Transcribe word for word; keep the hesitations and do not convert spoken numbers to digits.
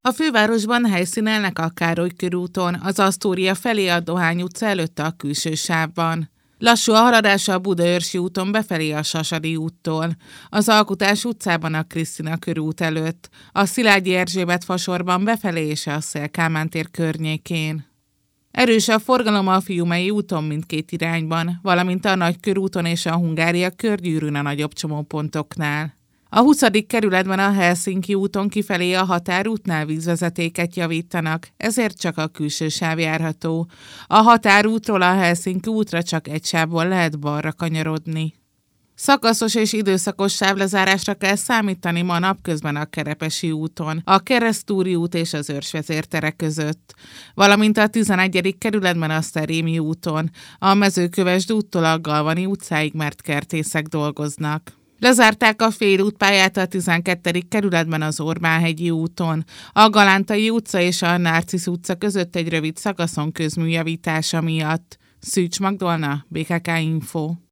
A fővárosban helyszínelnek a Károly körúton, az Asztória felé a Dohány utca előtt a külső sávban. Lassú a haladása a Budaörsi úton befelé a Sasadi úttól, az Alkotás utcában a Krisztina körút előtt, a Szilágyi Erzsébet fasorban befelé és a Széll Kálmán tér környékén. Erős a forgalom a Fiumei úton mindkét irányban, valamint a Nagykörúton és a Hungária körgyűrűn a nagyobb csomópontoknál. A huszadik kerületben a Helsinki úton kifelé a határútnál vízvezetéket javítanak, ezért csak a külső sáv járható. A határútról a Helsinki útra csak egy sávból lehet balra kanyarodni. Szakaszos és időszakos sávlezárásra kell számítani ma napközben a Kerepesi úton, a Keresztúri út és az Őrs vezértere között, valamint a tizenegyedik kerületben a Szerémi úton, a Mezőkövesd úttól a Galvani utcáig, mert kertészek dolgoznak. Lezárták a félútpályát a tizenkettedik kerületben az Orbánhegyi úton, a Galántai utca és a Nárcisz utca között egy rövid szakaszon közműjavítása miatt. Szűcs Magdolna, bé ká ká Info.